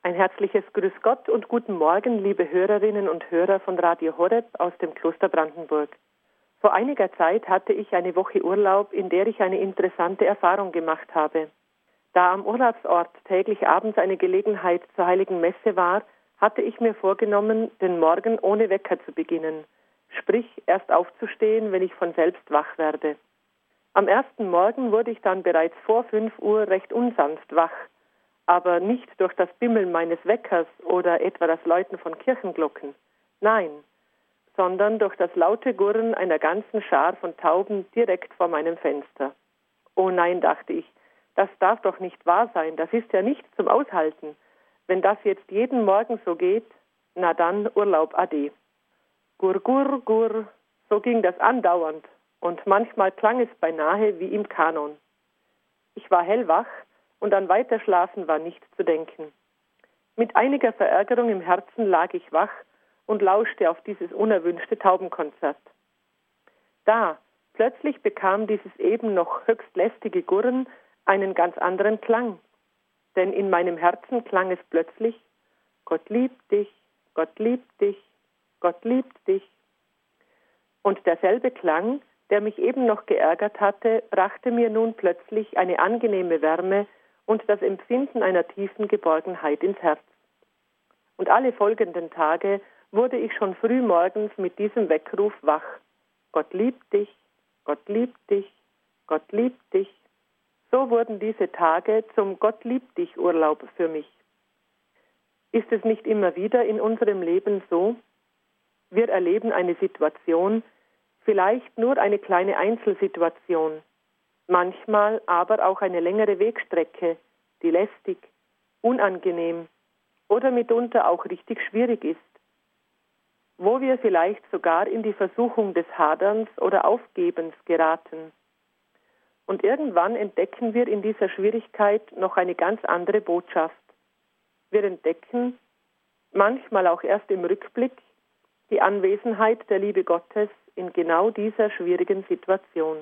Ein herzliches Grüß Gott und guten Morgen, liebe Hörerinnen und Hörer von Radio Horeb aus dem Kloster Brandenburg. Vor einiger Zeit hatte ich eine Woche Urlaub, in der ich eine interessante Erfahrung gemacht habe. Da am Urlaubsort täglich abends eine Gelegenheit zur Heiligen Messe war, hatte ich mir vorgenommen, den Morgen ohne Wecker zu beginnen, sprich erst aufzustehen, wenn ich von selbst wach werde. Am ersten Morgen wurde ich dann bereits vor 5 Uhr recht unsanft wach, aber nicht durch das Bimmeln meines Weckers oder etwa das Läuten von Kirchenglocken. Nein, sondern durch das laute Gurren einer ganzen Schar von Tauben direkt vor meinem Fenster. Oh nein, dachte ich, das darf doch nicht wahr sein, das ist ja nicht zum Aushalten. Wenn das jetzt jeden Morgen so geht, na dann Urlaub ade. Gur, gur, gur, so ging das andauernd und manchmal klang es beinahe wie im Kanon. Ich war hellwach und an Weiterschlafen war nicht zu denken. Mit einiger Verärgerung im Herzen lag ich wach und lauschte auf dieses unerwünschte Taubenkonzert. Da, plötzlich bekam dieses eben noch höchst lästige Gurren einen ganz anderen Klang. Denn in meinem Herzen klang es plötzlich: Gott liebt dich, Gott liebt dich, Gott liebt dich. Und derselbe Klang, der mich eben noch geärgert hatte, brachte mir nun plötzlich eine angenehme Wärme und das Empfinden einer tiefen Geborgenheit ins Herz. Und alle folgenden Tage wurde ich schon früh morgens mit diesem Weckruf wach. Gott liebt dich, Gott liebt dich, Gott liebt dich. So wurden diese Tage zum Gott liebt dich Urlaub für mich. Ist es nicht immer wieder in unserem Leben so? Wir erleben eine Situation, vielleicht nur eine kleine Einzelsituation, manchmal aber auch eine längere Wegstrecke, die lästig, unangenehm oder mitunter auch richtig schwierig ist, wo wir vielleicht sogar in die Versuchung des Haderns oder Aufgebens geraten. Und irgendwann entdecken wir in dieser Schwierigkeit noch eine ganz andere Botschaft. Wir entdecken, manchmal auch erst im Rückblick, die Anwesenheit der Liebe Gottes in genau dieser schwierigen Situation.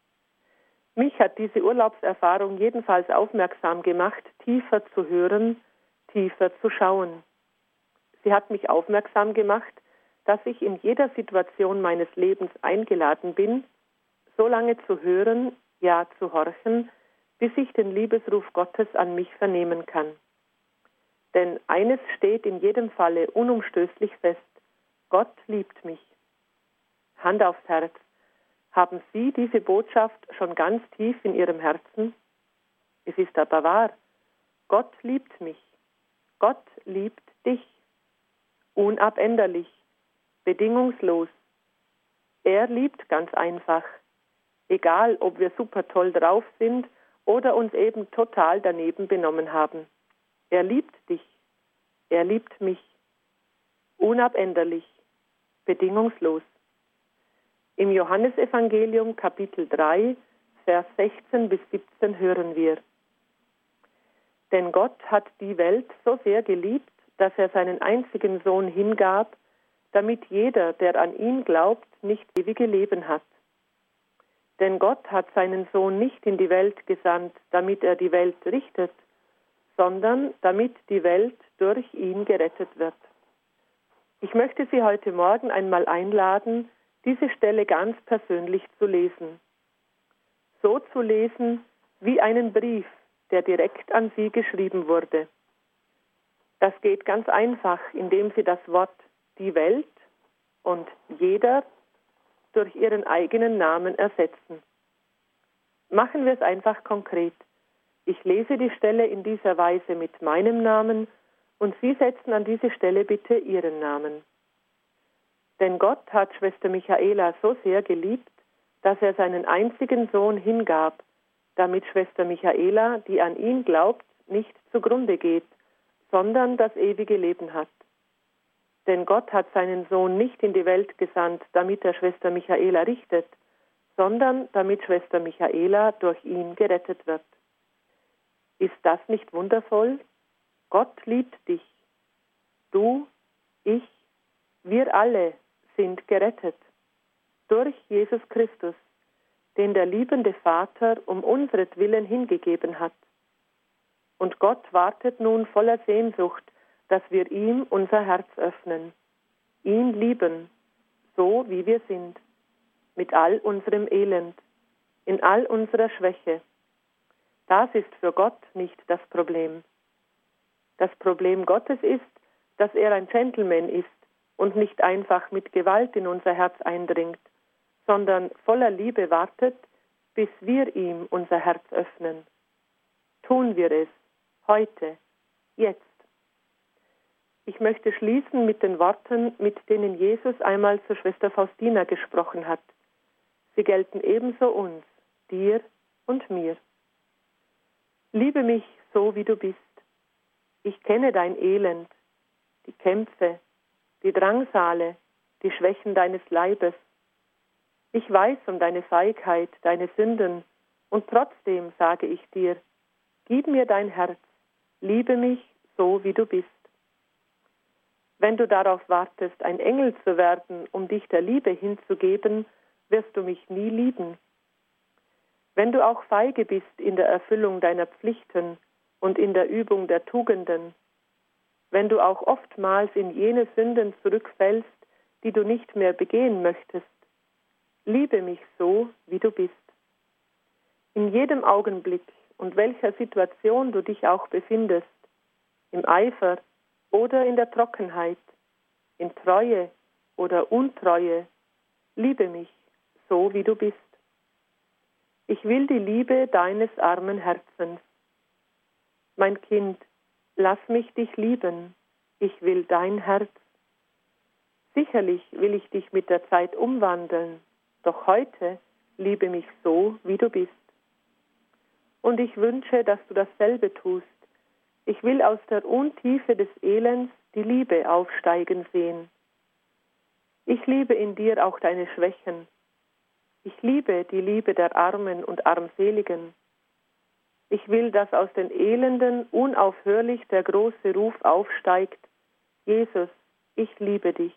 Mich hat diese Urlaubserfahrung jedenfalls aufmerksam gemacht, tiefer zu hören, tiefer zu schauen. Sie hat mich aufmerksam gemacht, dass ich in jeder Situation meines Lebens eingeladen bin, so lange zu hören, ja zu horchen, bis ich den Liebesruf Gottes an mich vernehmen kann. Denn eines steht in jedem Falle unumstößlich fest: Gott liebt mich. Hand aufs Herz. Haben Sie diese Botschaft schon ganz tief in Ihrem Herzen? Es ist aber wahr. Gott liebt mich. Gott liebt dich. Unabänderlich. Bedingungslos. Er liebt ganz einfach. Egal, ob wir super toll drauf sind oder uns eben total daneben benommen haben. Er liebt dich. Er liebt mich. Unabänderlich. Bedingungslos. Im Johannesevangelium Kapitel 3, Vers 16 bis 17 hören wir: Denn Gott hat die Welt so sehr geliebt, dass er seinen einzigen Sohn hingab, damit jeder, der an ihn glaubt, nicht ewige Leben hat. Denn Gott hat seinen Sohn nicht in die Welt gesandt, damit er die Welt richtet, sondern damit die Welt durch ihn gerettet wird. Ich möchte Sie heute Morgen einmal einladen, diese Stelle ganz persönlich zu lesen. So zu lesen wie einen Brief, der direkt an Sie geschrieben wurde. Das geht ganz einfach, indem Sie das Wort die Welt und jeder durch Ihren eigenen Namen ersetzen. Machen wir es einfach konkret. Ich lese die Stelle in dieser Weise mit meinem Namen und Sie setzen an diese Stelle bitte Ihren Namen. Denn Gott hat Schwester Michaela so sehr geliebt, dass er seinen einzigen Sohn hingab, damit Schwester Michaela, die an ihn glaubt, nicht zugrunde geht, sondern das ewige Leben hat. Denn Gott hat seinen Sohn nicht in die Welt gesandt, damit er Schwester Michaela richtet, sondern damit Schwester Michaela durch ihn gerettet wird. Ist das nicht wundervoll? Gott liebt dich. Du, ich, wir alle sind gerettet durch Jesus Christus, den der liebende Vater um unseretwillen hingegeben hat. Und Gott wartet nun voller Sehnsucht, dass wir ihm unser Herz öffnen, ihn lieben, so wie wir sind, mit all unserem Elend, in all unserer Schwäche. Das ist für Gott nicht das Problem. Das Problem Gottes ist, dass er ein Gentleman ist und nicht einfach mit Gewalt in unser Herz eindringt, sondern voller Liebe wartet, bis wir ihm unser Herz öffnen. Tun wir es, heute, jetzt. Ich möchte schließen mit den Worten, mit denen Jesus einmal zur Schwester Faustina gesprochen hat. Sie gelten ebenso uns, dir und mir. Liebe mich so, wie du bist. Ich kenne dein Elend, die Kämpfe, die Drangsale, die Schwächen deines Leibes. Ich weiß um deine Feigheit, deine Sünden, und trotzdem sage ich dir, gib mir dein Herz, liebe mich so, wie du bist. Wenn du darauf wartest, ein Engel zu werden, um dich der Liebe hinzugeben, wirst du mich nie lieben. Wenn du auch feige bist in der Erfüllung deiner Pflichten und in der Übung der Tugenden, wenn du auch oftmals in jene Sünden zurückfällst, die du nicht mehr begehen möchtest, liebe mich so, wie du bist. In jedem Augenblick und welcher Situation du dich auch befindest, im Eifer oder in der Trockenheit, in Treue oder Untreue, liebe mich so, wie du bist. Ich will die Liebe deines armen Herzens. Mein Kind, lass mich dich lieben, ich will dein Herz. Sicherlich will ich dich mit der Zeit umwandeln, doch heute liebe mich so, wie du bist. Und ich wünsche, dass du dasselbe tust. Ich will aus der Untiefe des Elends die Liebe aufsteigen sehen. Ich liebe in dir auch deine Schwächen. Ich liebe die Liebe der Armen und Armseligen. Ich will, dass aus den Elenden unaufhörlich der große Ruf aufsteigt: Jesus, ich liebe dich.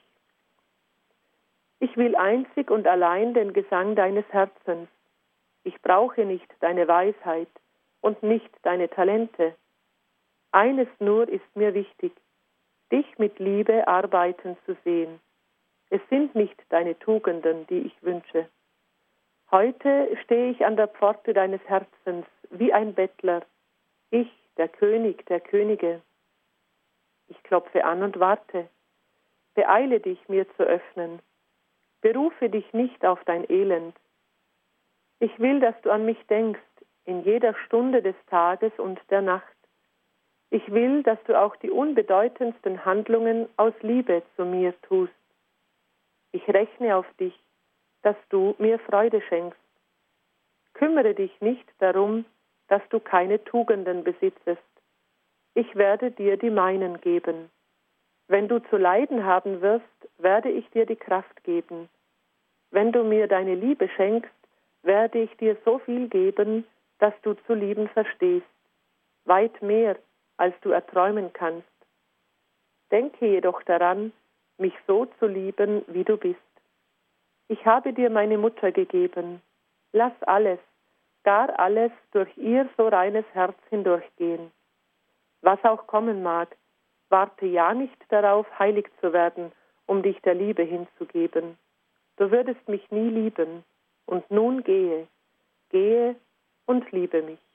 Ich will einzig und allein den Gesang deines Herzens. Ich brauche nicht deine Weisheit und nicht deine Talente. Eines nur ist mir wichtig, dich mit Liebe arbeiten zu sehen. Es sind nicht deine Tugenden, die ich wünsche. Heute stehe ich an der Pforte deines Herzens wie ein Bettler, ich, der König der Könige. Ich klopfe an und warte. Beeile dich, mir zu öffnen. Berufe dich nicht auf dein Elend. Ich will, dass du an mich denkst, in jeder Stunde des Tages und der Nacht. Ich will, dass du auch die unbedeutendsten Handlungen aus Liebe zu mir tust. Ich rechne auf dich, dass du mir Freude schenkst. Kümmere dich nicht darum, dass du keine Tugenden besitzest. Ich werde dir die meinen geben. Wenn du zu leiden haben wirst, werde ich dir die Kraft geben. Wenn du mir deine Liebe schenkst, werde ich dir so viel geben, dass du zu lieben verstehst. Weit mehr, als du erträumen kannst. Denke jedoch daran, mich so zu lieben, wie du bist. Ich habe dir meine Mutter gegeben. Lass alles, gar alles durch ihr so reines Herz hindurchgehen. Was auch kommen mag, warte ja nicht darauf, heilig zu werden, um dich der Liebe hinzugeben. Du würdest mich nie lieben. Und nun gehe und liebe mich.